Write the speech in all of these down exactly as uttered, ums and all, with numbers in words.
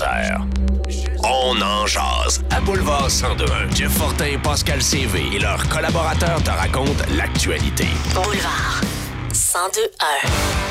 heures. On en jase à Boulevard cent deux un. Jeff Fortin, Pascal C V et leurs collaborateurs te racontent l'actualité. Boulevard cent deux un.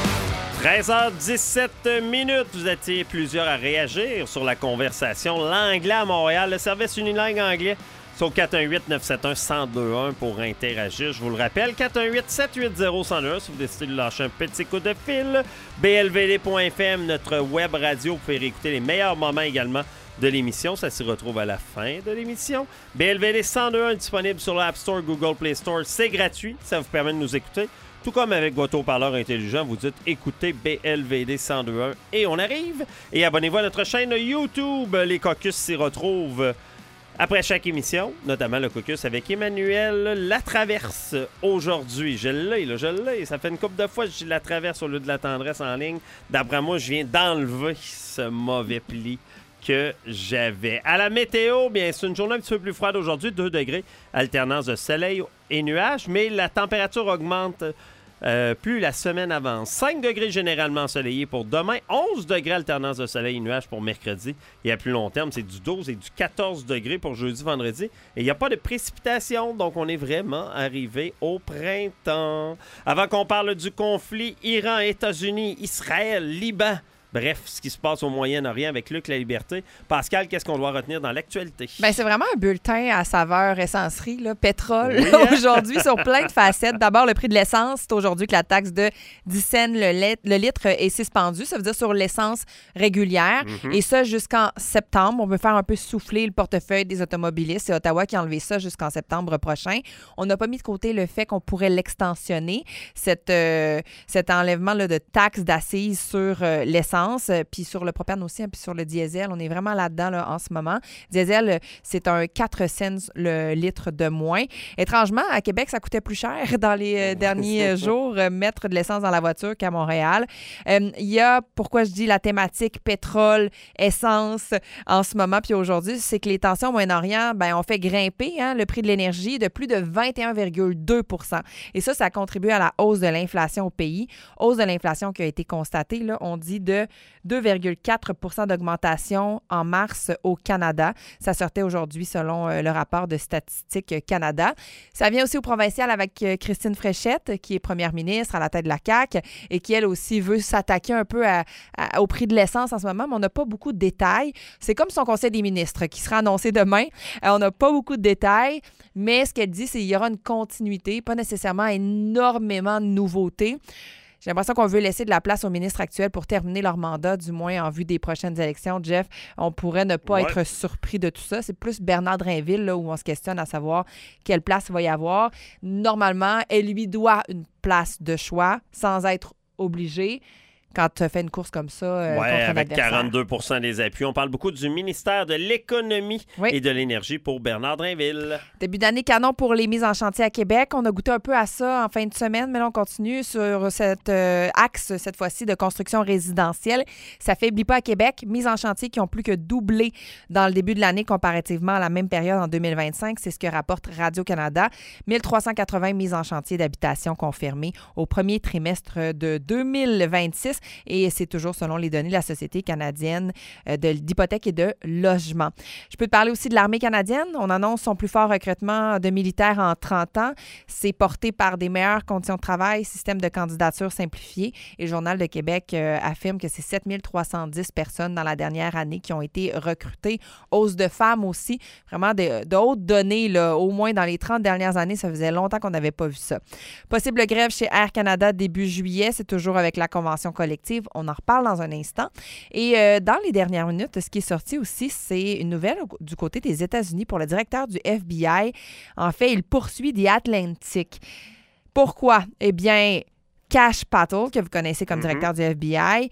treize heures dix-sept minutes. Vous étiez plusieurs à réagir sur la conversation. L'anglais à Montréal, le service unilingue anglais, c'est au quatre un huit neuf sept un un zéro deux un pour interagir. Je vous le rappelle, quatre un huit sept huit zéro un zéro un si vous décidez de lâcher un petit coup de fil. B L V D point F M, notre web radio. Vous pouvez réécouter les meilleurs moments également de l'émission. Ça s'y retrouve à la fin de l'émission. B L V D cent deux un disponible sur l'App Store, Google Play Store. C'est gratuit. Ça vous permet de nous écouter. Tout comme avec votre haut-parleur intelligent, vous dites écoutez B L V D cent deux un et on arrive. Et abonnez-vous à notre chaîne YouTube. Les caucus s'y retrouvent après chaque émission, notamment le caucus avec Emmanuel Latraverse aujourd'hui. Je l'ai, là, je l'ai. Ça fait une couple de fois que je dis la traverse au lieu de la tendresse en ligne. D'après moi, je viens d'enlever ce mauvais pli que j'avais. À la météo, bien, c'est une journée un petit peu plus froide aujourd'hui, deux degrés, alternance de soleil et nuages, mais la température augmente euh, plus la semaine avance. cinq degrés généralement ensoleillés pour demain, onze degrés alternance de soleil et nuages pour mercredi. Et à plus long terme, c'est du douze et du quatorze degrés pour jeudi, vendredi. Et il n'y a pas de précipitation, donc on est vraiment arrivé au printemps. Avant qu'on parle du conflit Iran, États-Unis, Israël, Liban, bref, ce qui se passe au Moyen-Orient avec Luc La Liberté. Pascal, qu'est-ce qu'on doit retenir dans l'actualité? Bien, c'est vraiment un bulletin à saveur essencerie, là, pétrole, Oui. aujourd'hui, sur plein de facettes. D'abord, le prix de l'essence. C'est aujourd'hui que la taxe de dix cents le, lit- le litre est suspendue. Ça veut dire sur l'essence régulière. Mm-hmm. Et ça, jusqu'en septembre. On veut faire un peu souffler le portefeuille des automobilistes. C'est Ottawa qui a enlevé ça jusqu'en septembre prochain. On n'a pas mis de côté le fait qu'on pourrait l'extensionner, cette, euh, cet enlèvement là, de taxes d'assises sur euh, l'essence. Puis sur le propane aussi, hein, puis sur le diesel. On est vraiment là-dedans là, en ce moment. Diesel, c'est un quatre cents le litre de moins. Étrangement, à Québec, ça coûtait plus cher dans les euh, derniers jours, euh, mettre de l'essence dans la voiture qu'à Montréal. Il euh, y a, pourquoi je dis la thématique pétrole, essence en ce moment, puis aujourd'hui, c'est que les tensions au Moyen-Orient, ben, ont fait grimper hein, le prix de l'énergie de plus de vingt et un virgule deux pour cent. Et ça, ça a contribué à la hausse de l'inflation au pays. Hausse de l'inflation qui a été constatée, là, on dit de deux virgule quatre pour cent d'augmentation en mars au Canada. Ça sortait aujourd'hui selon euh, le rapport de Statistique Canada. Ça vient aussi au provincial avec euh, Christine Fréchette, qui est première ministre à la tête de la C A Q et qui, elle aussi, veut s'attaquer un peu à, à, au prix de l'essence en ce moment, mais on n'a pas beaucoup de détails. C'est comme son conseil des ministres qui sera annoncé demain. Euh, on n'a pas beaucoup de détails, mais ce qu'elle dit, c'est qu'il y aura une continuité, pas nécessairement énormément de nouveautés. J'ai l'impression qu'on veut laisser de la place aux ministres actuels pour terminer leur mandat, du moins en vue des prochaines élections. Jeff, on pourrait ne pas ouais. être surpris de tout ça. C'est plus Bernard Drinville là, où on se questionne à savoir quelle place il va y avoir. Normalement, elle lui doit une place de choix sans être obligée. Quand tu fais une course comme ça euh, ouais, contre un avec adversaire. quarante-deux pour cent des appuis. On parle beaucoup du ministère de l'Économie oui. et de l'Énergie pour Bernard Drinville. Début d'année canon pour les mises en chantier à Québec. On a goûté un peu à ça en fin de semaine, mais là, on continue sur cet euh, axe, cette fois-ci, de construction résidentielle. Ça faiblit pas à Québec. Mises en chantier qui ont plus que doublé dans le début de l'année comparativement à la même période en deux mille vingt-cinq. C'est ce que rapporte Radio-Canada. mille trois cent quatre-vingts mises en chantier d'habitation confirmées au premier trimestre de deux mille vingt-six. Et c'est toujours selon les données de la Société canadienne de, d'hypothèques et de logement. Je peux te parler aussi de l'armée canadienne. On annonce son plus fort recrutement de militaires en trente ans. C'est porté par des meilleures conditions de travail, système de candidature simplifié. Et le Journal de Québec euh, affirme que c'est sept mille trois cent dix personnes dans la dernière année qui ont été recrutées. Hausse de femmes aussi. Vraiment de, de hautes données, là, au moins dans les trente dernières années. Ça faisait longtemps qu'on n'avait pas vu ça. Possible grève chez Air Canada début juillet. C'est toujours avec la convention collective. On en reparle dans un instant. Et euh, dans les dernières minutes, ce qui est sorti aussi, c'est une nouvelle du côté des États-Unis pour le directeur du F B I. En fait, il poursuit The Atlantic. Pourquoi? Eh bien, Kash Patel, que vous connaissez comme directeur mm-hmm. du F B I,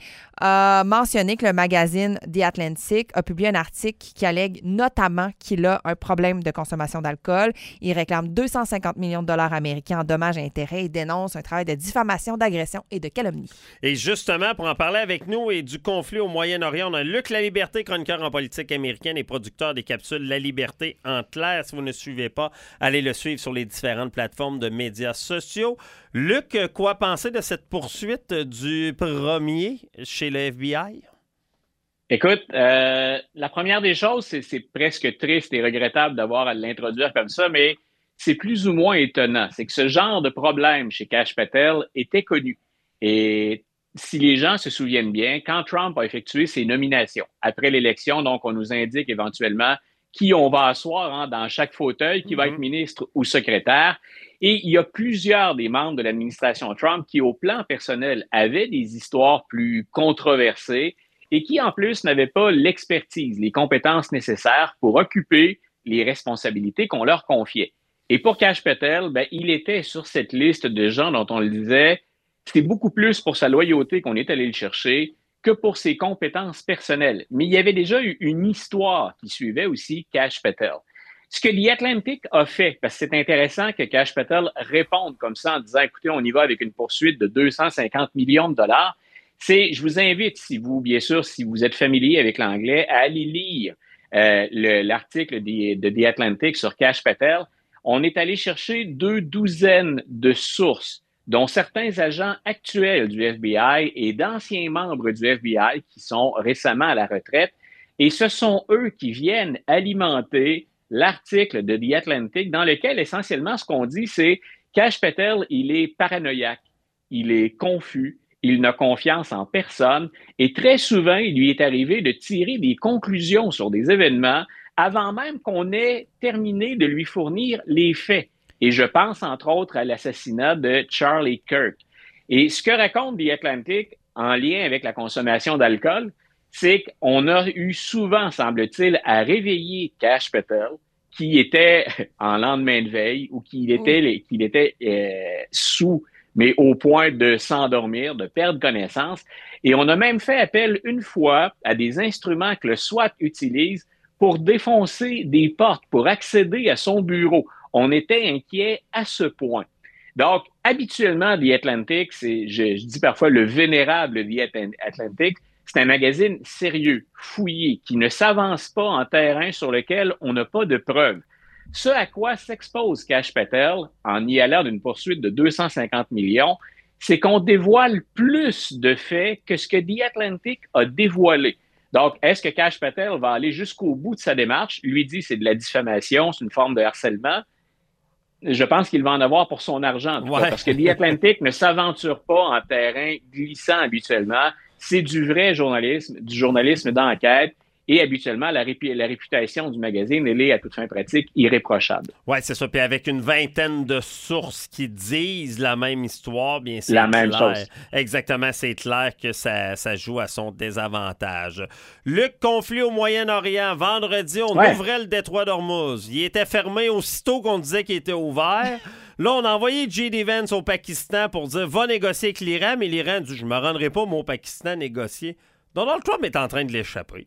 a mentionné que le magazine The Atlantic a publié un article qui allègue notamment qu'il a un problème de consommation d'alcool. Il réclame deux cent cinquante millions de dollars américains en dommages et intérêts et dénonce un travail de diffamation, d'agression et de calomnie. Et justement, pour en parler avec nous et du conflit au Moyen-Orient, on a Luc La Liberté, chroniqueur en politique américaine et producteur des capsules La Liberté en clair. Si vous ne suivez pas, allez le suivre sur les différentes plateformes de médias sociaux. Luc, quoi penser de cette poursuite du premier chez le F B I? Écoute, euh, la première des choses, c'est, c'est presque triste et regrettable d'avoir à l'introduire comme ça, mais c'est plus ou moins étonnant. C'est que ce genre de problème chez Kash Patel était connu. Et si les gens se souviennent bien, quand Trump a effectué ses nominations après l'élection, donc on nous indique éventuellement qui on va asseoir hein, dans chaque fauteuil, qui va être ministre ou secrétaire. Et il y a plusieurs des membres de l'administration Trump qui, au plan personnel, avaient des histoires plus controversées et qui, en plus, n'avaient pas l'expertise, les compétences nécessaires pour occuper les responsabilités qu'on leur confiait. Et pour Kash Patel, ben, il était sur cette liste de gens dont on le disait, c'était beaucoup plus pour sa loyauté qu'on est allé le chercher que pour ses compétences personnelles. Mais il y avait déjà eu une histoire qui suivait aussi Kash Patel. Ce que The Atlantic a fait, parce que c'est intéressant que Kash Patel réponde comme ça en disant, écoutez, on y va avec une poursuite de deux cent cinquante millions de dollars, c'est, je vous invite, si vous, bien sûr, si vous êtes familier avec l'anglais, à aller lire euh, le, l'article de, de The Atlantic sur Kash Patel. On est allé chercher deux douzaines de sources, dont certains agents actuels du F B I et d'anciens membres du F B I qui sont récemment à la retraite. Et ce sont eux qui viennent alimenter l'article de The Atlantic dans lequel, essentiellement, ce qu'on dit, c'est Kash Patel, il est paranoïaque, il est confus, il n'a confiance en personne et très souvent, il lui est arrivé de tirer des conclusions sur des événements avant même qu'on ait terminé de lui fournir les faits. Et je pense, entre autres, à l'assassinat de Charlie Kirk. Et ce que raconte The Atlantic en lien avec la consommation d'alcool, c'est qu'on a eu souvent, semble-t-il, à réveiller Kash Patel, qui était en lendemain de veille ou qu'il était, qu'il était euh, sous, mais au point de s'endormir, de perdre connaissance. Et on a même fait appel une fois à des instruments que le SWAT utilise pour défoncer des portes, pour accéder à son bureau. On était inquiet à ce point. Donc, habituellement, The Atlantic, c'est, je, je dis parfois le vénérable The Atlantic, c'est un magazine sérieux, fouillé, qui ne s'avance pas en terrain sur lequel on n'a pas de preuves. Ce à quoi s'expose Kash Patel en y allant d'une poursuite de deux cent cinquante millions, c'est qu'on dévoile plus de faits que ce que The Atlantic a dévoilé. Donc, est-ce que Kash Patel va aller jusqu'au bout de sa démarche? Lui dit que c'est de la diffamation, c'est une forme de harcèlement. Je pense qu'il va en avoir pour son argent, en tout ouais. cas, parce que The Atlantic ne s'aventure pas en terrain glissant habituellement. C'est du vrai journalisme, du journalisme d'enquête. Et habituellement, la, rép- la réputation du magazine, elle est à toute fin pratique irréprochable. Oui, c'est ça. Puis avec une vingtaine de sources qui disent la même histoire, bien c'est la clair. même chose. Exactement, c'est clair que ça, ça joue à son désavantage. Le conflit au Moyen-Orient. Vendredi, on ouais. ouvrait le détroit d'Ormuz. Il était fermé aussitôt qu'on disait qu'il était ouvert. Là, on a envoyé J D Vance au Pakistan pour dire « Va négocier avec l'Iran », mais l'Iran dit « Je me rendrai pas, moi, au Pakistan, négocier ». Donald Trump est en train de l'échapper.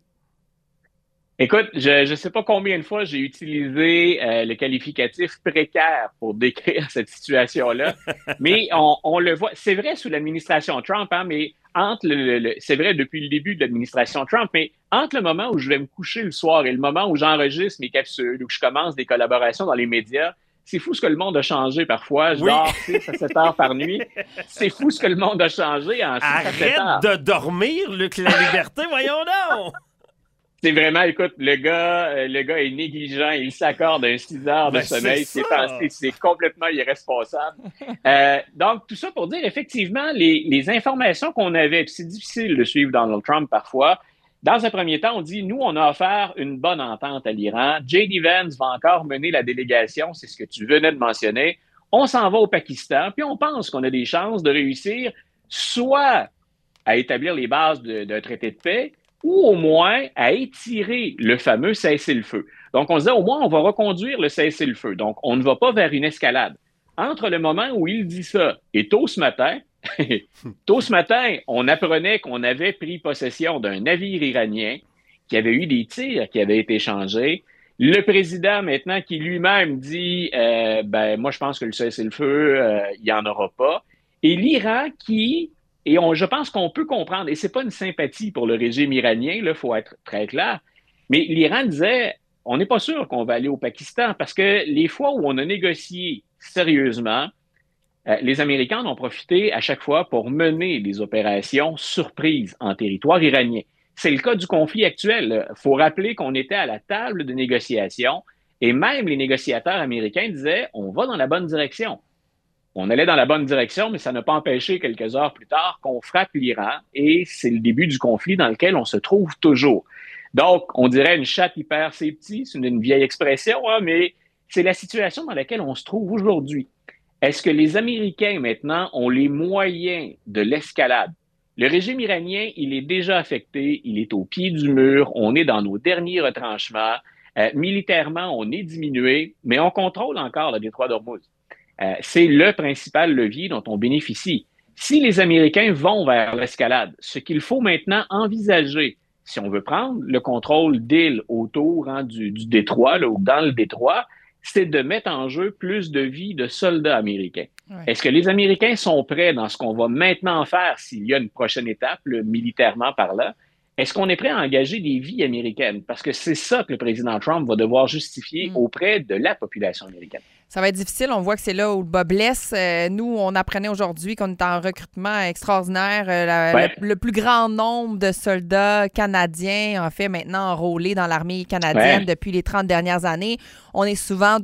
Écoute, je ne sais pas combien de fois j'ai utilisé euh, le qualificatif précaire pour décrire cette situation-là, mais on, on le voit. C'est vrai sous l'administration Trump, hein, mais entre le, le, le c'est vrai depuis le début de l'administration Trump, mais entre le moment où je vais me coucher le soir et le moment où j'enregistre mes capsules, où je commence des collaborations dans les médias, c'est fou ce que le monde a changé parfois. Je oui. dors six à sept heures par nuit. C'est fou ce que le monde a changé en six à sept heures. Arrête de dormir, Luc La Liberté, voyons donc! C'est vraiment, écoute, le gars, euh, le gars est négligent, il s'accorde un six heures de ben sommeil, c'est, c'est, c'est complètement irresponsable. Euh, donc, tout ça pour dire, effectivement, les, les informations qu'on avait, puis c'est difficile de suivre Donald Trump parfois. Dans un premier temps, on dit, nous, on a offert une bonne entente à l'Iran. J D Vance va encore mener la délégation, c'est ce que tu venais de mentionner. On s'en va au Pakistan, puis on pense qu'on a des chances de réussir soit à établir les bases de, d'un traité de paix, ou au moins à étirer le fameux cessez-le-feu. Donc, on se disait, au moins, on va reconduire le cessez-le-feu. Donc, on ne va pas vers une escalade. Entre le moment où il dit ça et tôt ce matin, tôt ce matin, on apprenait qu'on avait pris possession d'un navire iranien, qui avait eu des tirs qui avaient été échangés. Le président, maintenant, qui lui-même dit, euh, ben, moi, je pense que le cessez-le-feu, euh, il n'y en aura pas. Et l'Iran qui... Et on, je pense qu'on peut comprendre, et c'est pas une sympathie pour le régime iranien, il faut être très clair, mais l'Iran disait, on n'est pas sûr qu'on va aller au Pakistan, parce que les fois où on a négocié sérieusement, euh, les Américains en ont profité à chaque fois pour mener des opérations surprises en territoire iranien. C'est le cas du conflit actuel. Il faut rappeler qu'on était à la table de négociation et même les négociateurs américains disaient « on va dans la bonne direction ». On allait dans la bonne direction, mais ça n'a pas empêché quelques heures plus tard qu'on frappe l'Iran et c'est le début du conflit dans lequel on se trouve toujours. Donc, on dirait une chatte qui perd ses petits, c'est une, une vieille expression, hein, mais c'est la situation dans laquelle on se trouve aujourd'hui. Est-ce que les Américains, maintenant, ont les moyens de l'escalade? Le régime iranien, il est déjà affecté, il est au pied du mur, on est dans nos derniers retranchements. Euh, militairement, on est diminué, mais on contrôle encore le détroit d'Ormuz. Euh, c'est le principal levier dont on bénéficie. Si les Américains vont vers l'escalade, ce qu'il faut maintenant envisager, si on veut prendre le contrôle d'îles autour hein, du, du détroit là, ou dans le détroit, c'est de mettre en jeu plus de vies de soldats américains. Ouais. Est-ce que les Américains sont prêts dans ce qu'on va maintenant faire s'il y a une prochaine étape, là, militairement par là? Est-ce qu'on est prêt à engager des vies américaines? Parce que c'est ça que le président Trump va devoir justifier mmh. auprès de la population américaine. Ça va être difficile. On voit que c'est là où le bas blesse. Euh, nous, on apprenait aujourd'hui qu'on est en recrutement extraordinaire. Euh, la, ouais. le, le plus grand nombre de soldats canadiens, en fait, maintenant enrôlés dans l'armée canadienne ouais. depuis les trente dernières années. On est souvent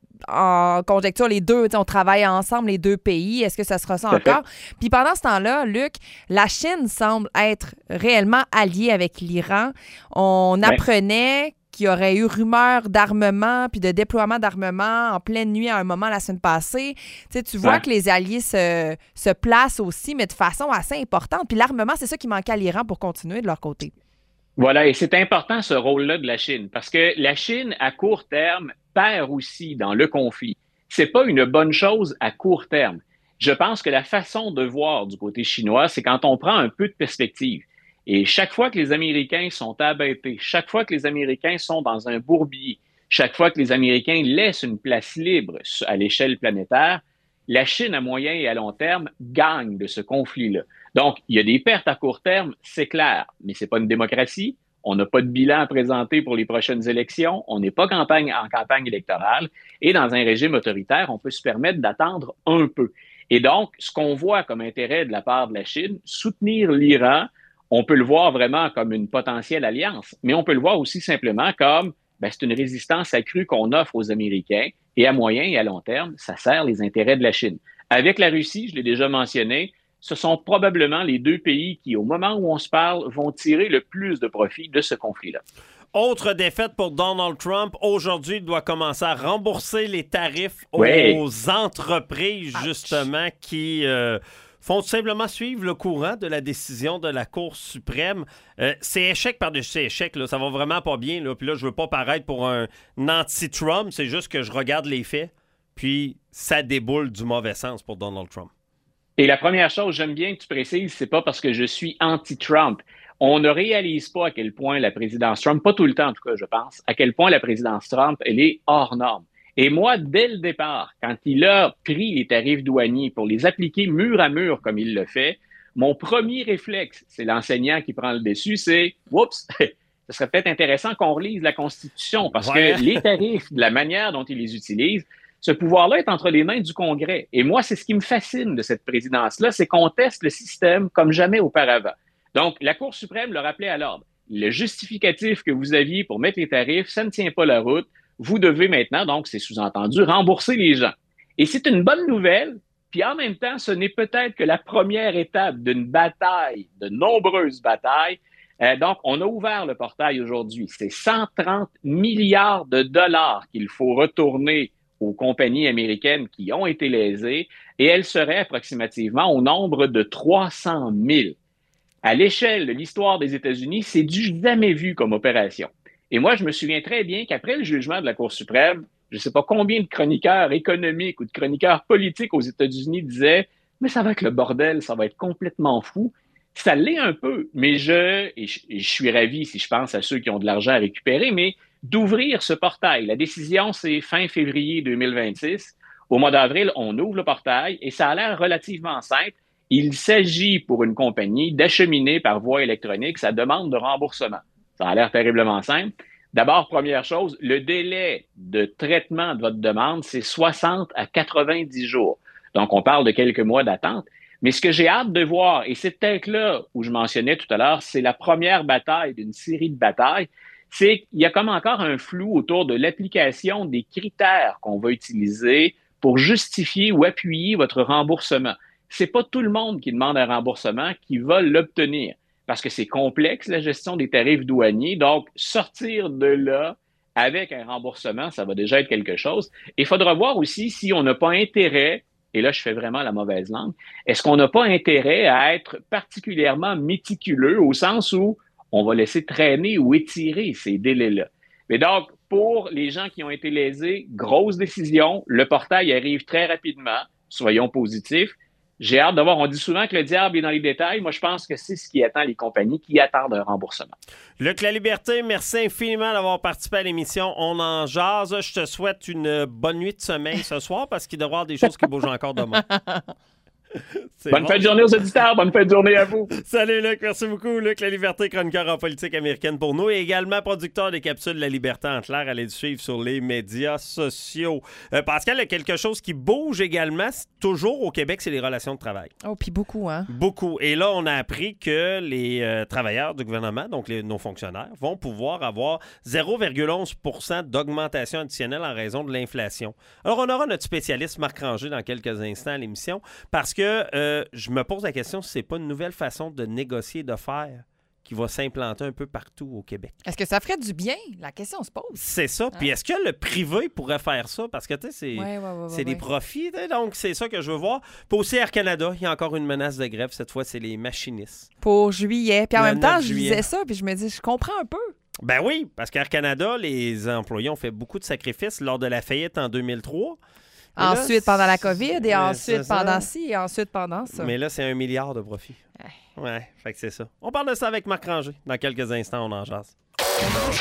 en conjecture, les deux, on travaille ensemble, les deux pays. Est-ce que ça sera ça encore? Puis pendant ce temps-là, Luc, la Chine semble être réellement alliée avec l'Iran. On ouais. apprenait qu'il y aurait eu rumeur d'armement puis de déploiement d'armement en pleine nuit à un moment la semaine passée. Tu sais, tu vois ouais. que les alliés se, se placent aussi, mais de façon assez importante. Puis l'armement, c'est ça qui manquait à l'Iran pour continuer de leur côté. Voilà, et c'est important ce rôle-là de la Chine, parce que la Chine, à court terme, perd aussi dans le conflit. C'est pas une bonne chose à court terme. Je pense que la façon de voir du côté chinois, c'est quand on prend un peu de perspective. Et chaque fois que les Américains sont abattés, chaque fois que les Américains sont dans un bourbier, chaque fois que les Américains laissent une place libre à l'échelle planétaire, la Chine, à moyen et à long terme, gagne de ce conflit-là. Donc, il y a des pertes à court terme, c'est clair, mais c'est pas une démocratie. On n'a pas de bilan à présenter pour les prochaines élections. On n'est pas campagne, en campagne électorale. Et dans un régime autoritaire, on peut se permettre d'attendre un peu. Et donc, ce qu'on voit comme intérêt de la part de la Chine, soutenir l'Iran, on peut le voir vraiment comme une potentielle alliance, mais on peut le voir aussi simplement comme ben, c'est une résistance accrue qu'on offre aux Américains et à moyen et à long terme, ça sert les intérêts de la Chine. Avec la Russie, je l'ai déjà mentionné, ce sont probablement les deux pays qui, au moment où on se parle, vont tirer le plus de profit de ce conflit-là. Autre défaite pour Donald Trump. Aujourd'hui, il doit commencer à rembourser les tarifs oui. aux entreprises, justement, Ouch. qui euh, font tout simplement suivre le courant de la décision de la Cour suprême. Euh, c'est échec par-dessus échec. Là. Ça va vraiment pas bien. Là. Puis là, je veux pas paraître pour un anti-Trump. C'est juste que je regarde les faits. Puis ça déboule du mauvais sens pour Donald Trump. Et la première chose, j'aime bien que tu précises, c'est pas parce que je suis anti-Trump. On ne réalise pas à quel point la présidence Trump, pas tout le temps en tout cas, je pense, à quel point la présidence Trump, elle est hors norme. Et moi, dès le départ, quand il a pris les tarifs douaniers pour les appliquer mur à mur comme il le fait, mon premier réflexe, c'est l'enseignant qui prend le dessus, c'est « Oups, ce serait peut-être intéressant qu'on relise la Constitution parce ouais. que les tarifs, de la manière dont il les utilise, ce pouvoir-là est entre les mains du Congrès. Et moi, c'est ce qui me fascine de cette présidence-là, c'est qu'on teste le système comme jamais auparavant. Donc, la Cour suprême l'a rappelé à l'ordre. Le justificatif que vous aviez pour mettre les tarifs, ça ne tient pas la route. Vous devez maintenant, donc c'est sous-entendu, rembourser les gens. Et c'est une bonne nouvelle, puis en même temps, ce n'est peut-être que la première étape d'une bataille, de nombreuses batailles. Euh, donc, on a ouvert le portail aujourd'hui. C'est cent trente milliards de dollars qu'il faut retourner aux compagnies américaines qui ont été lésées, et elles seraient approximativement au nombre de trois cent mille. À l'échelle de l'histoire des États-Unis, c'est du jamais vu comme opération. Et moi, je me souviens très bien qu'après le jugement de la Cour suprême, je ne sais pas combien de chroniqueurs économiques ou de chroniqueurs politiques aux États-Unis disaient « Mais ça va être le bordel, ça va être complètement fou ». Ça l'est un peu, mais je, et je, et je suis ravi si je pense à ceux qui ont de l'argent à récupérer, mais d'ouvrir ce portail. La décision, c'est fin février deux mille vingt-six. Au mois d'avril, on ouvre le portail et ça a l'air relativement simple. Il s'agit pour une compagnie d'acheminer par voie électronique sa demande de remboursement. Ça a l'air terriblement simple. D'abord, première chose, le délai de traitement de votre demande, c'est soixante à quatre-vingt-dix jours. Donc, on parle de quelques mois d'attente. Mais ce que j'ai hâte de voir, et c'est peut-être là où je mentionnais tout à l'heure, c'est la première bataille d'une série de batailles, c'est qu'il y a comme encore un flou autour de l'application des critères qu'on va utiliser pour justifier ou appuyer votre remboursement. C'est pas tout le monde qui demande un remboursement qui va l'obtenir parce que c'est complexe, la gestion des tarifs douaniers. Donc, sortir de là avec un remboursement, ça va déjà être quelque chose. Et il faudra voir aussi si on n'a pas intérêt, et là, je fais vraiment la mauvaise langue, est-ce qu'on n'a pas intérêt à être particulièrement méticuleux au sens où on va laisser traîner ou étirer ces délais-là. Mais donc, pour les gens qui ont été lésés, grosse décision, le portail arrive très rapidement, soyons positifs. J'ai hâte de voir, on dit souvent que le diable est dans les détails. Moi, je pense que c'est ce qui attend les compagnies qui attendent un remboursement. Luc La Liberté, merci infiniment d'avoir participé à l'émission On en jase. Je te souhaite une bonne nuit de sommeil ce soir parce qu'il doit y avoir des choses qui bougent encore demain. Bonne bon. fin de journée aux auditeurs, bonne fin de journée à vous. Salut Luc, merci beaucoup. Luc La Liberté, chroniqueur en politique américaine pour nous et également producteur des capsules La Liberté en clair. Allez le suivre sur les médias sociaux. Euh, Pascal, il y a quelque chose qui bouge également, toujours au Québec, c'est les relations de travail. Oh, puis beaucoup, hein? Beaucoup. Et là, on a appris que les euh, travailleurs du gouvernement, donc les, nos fonctionnaires, vont pouvoir avoir zéro virgule onze pour cent d'augmentation additionnelle en raison de l'inflation. Alors, on aura notre spécialiste Marc Ranger dans quelques instants à l'émission parce que Euh, je me pose la question si c'est pas une nouvelle façon de négocier, de faire qui va s'implanter un peu partout au Québec. Est-ce que ça ferait du bien? La question se pose. C'est ça. Hein? Puis est-ce que le privé pourrait faire ça? Parce que, tu sais, c'est, ouais, ouais, ouais, c'est ouais, des ouais. profits. Donc, c'est ça que je veux voir. Puis aussi, Air Canada, il y a encore une menace de grève. Cette fois, c'est les machinistes. Pour juillet. Puis en Le même temps, neuf je juillet. disais ça, puis je me dis, je comprends un peu. Ben oui, parce qu'Air Canada, les employés ont fait beaucoup de sacrifices lors de la faillite en deux mille trois. Et ensuite, là, pendant la COVID, et mais ensuite, c'est pendant ça. ci, et ensuite, pendant ça. Mais là, c'est un milliard de profits. Ouais, fait que c'est ça. On parle de ça avec Marc Ranger. Dans quelques instants, on en jase.